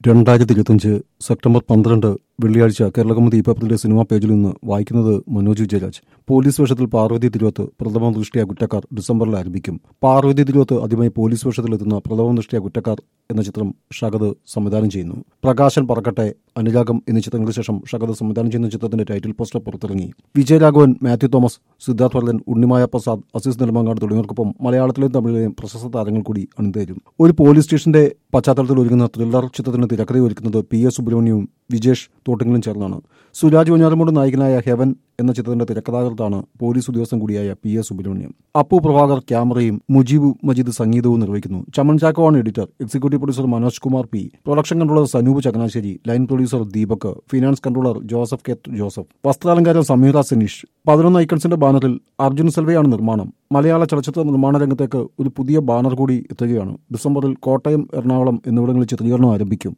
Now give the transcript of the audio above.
2025 September 12 വെള്ളിയാഴ്ച കേരളകൗമുദി പേപ്പറിന്റെ cinema പേജിൽ നിന്ന് വായിക്കുന്നത് മനോജ് വിജയരാജ്. പോലീസ് വേഷത്തിൽ പാർവതി തിരുവത്ത് പ്രഥമ ദൃഷ്ടിയ കുറ്റക്കാർ ഡിസംബറിൽ ആരംഭിക്കും. പാർവതി തിരുവത്ത് ആദ്യമായി പോലീസ് വേഷത്തിലെത്തുന്ന പ്രഥമ ദൃഷ്ടിയ കുറ്റക്കാർ എന്ന ചിത്രം ഷഹദ് സംവിധാനം ചെയ്യുന്നു. പ്രകാശൻ പറക്കട്ടെ, അനുരാഗം എന്നീ ചിത്രങ്ങൾക്ക് ശേഷം ഷഹദ് സംവിധാനം ചെയ്യുന്ന ചിത്രത്തിന്റെ ടൈറ്റിൽ പോസ്റ്റർ പുറത്തിറങ്ങി. വിജയരാഘവൻ, മാത്യു തോമസ്, സിദ്ധാർത്ഥ് വർദ്ധൻ, ഉണ്ണിമായ പ്രസാദ്, അസീസ് നെടുമങ്ങാട് തുടങ്ങിയവർക്കൊപ്പം മലയാളത്തിലെയും തമിഴിലെയും പ്രശസ്ത താരങ്ങൾ കൂടി അണിനിരക്കും. ഒരു പോലീസ് സ്റ്റേഷന്റെ പശ്ചാത്തലത്തിൽ ഒരുങ്ങുന്ന ത്രില്ലർ ചിത്രത്തിന് തിരക്കഥ ഒരുക്കുന്നത് PS സുബ്രഹ്മണ്യവും വിജേഷ് തോട്ടിങ്ങലും ചേർന്നാണ്. സുരാജ് വഞ്ഞാറമൂട് നായകനായ ഹെവൻ എന്ന ചിത്രത്തിന്റെ തിരക്കഥാകൃത്താണ് പോലീസ് ഉദ്യോഗസ്ഥൻ കൂടിയായ PS സുബ്രഹ്മണ്യം. അപ്പു പ്രഭാകർ ക്യാമറയും മുജീബ് മജീദ് സംഗീതവും നിർവഹിക്കുന്നു. ചമൻ ചാക്കോവാണ് editor. Executive producer Manoj Kumar P, production controller Sanoop Changanassery, line producer Deepak, finance controller Joseph K Joseph, വസ്ത്രാലങ്കാരം സമീറ സെനീഷ്. 11 ഐക്കൺസിന്റെ ബാനറിൽ അർജുൻ സെൽവയാണ് നിർമ്മാണം. മലയാള ചലച്ചിത്ര നിർമ്മാണ രംഗത്തേക്ക് ഒരു പുതിയ ബാനർ കൂടി എത്തുകയാണ്. ഡിസംബറിൽ കോട്ടയം, എറണാകുളം എന്നിവിടങ്ങളിൽ ചിത്രീകരണം ആരംഭിക്കും.